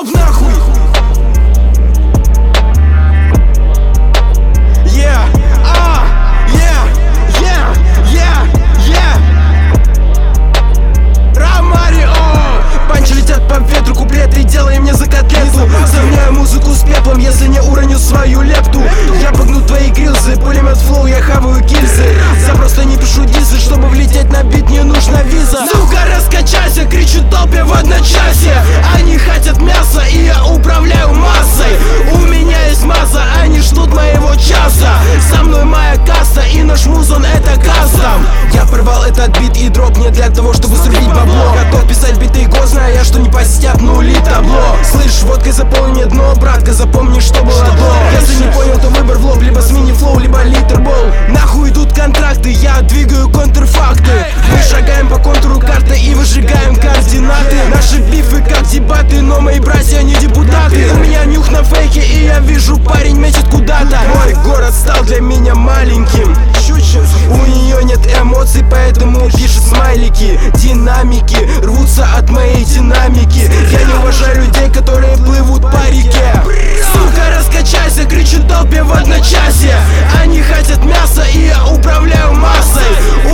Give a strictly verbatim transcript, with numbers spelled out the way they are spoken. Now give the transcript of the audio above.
Стоп нахуй! Yeah, а, yeah, yeah, yeah, yeah. Ромарио! Панчи летят по ветру, куплеты делай мне за котлету. Сравняю музыку с пеплом, если не уроню свою лепту. Я погну твои грилзы, пулемет флоу, я хаваю гильзы. Я просто не пишу дисы, чтобы влететь на бит, не нужна виза. Сука, раскачайся, кричу толпе в одночасье. Они хотят мяса, и я управляю массой. У меня есть масса, они ждут моего часа. Со мной моя касса, и наш музон это кастом. Я порвал этот бит и дроп не для того, чтобы срубить бабло. Готов писать биты го, зная, что не посетят нули табло. Слышь, водкой заполни дно, братка, запомни, что было до. Если не понял, то выбор в лоб, либо смени флоу, либо литербол. Нахуй идут контракты, я двигаю контрфакты. Мы шагаем по контуру карты и выжигаем координаты. Наши бифы как дебаты, но мои братья не депутаты. У меня нюх на фейке, и я вижу, парень метит куда-то. Мой город стал для меня маленьким. У нее нет эмоций, поэтому пишет смайлики. Динамики рвутся от моей динамики. Я не уважаю людей, которые плывут по реке. Сука, раскачайся, кричу толпе в одночасье. Они хотят мяса, и я управляю массой.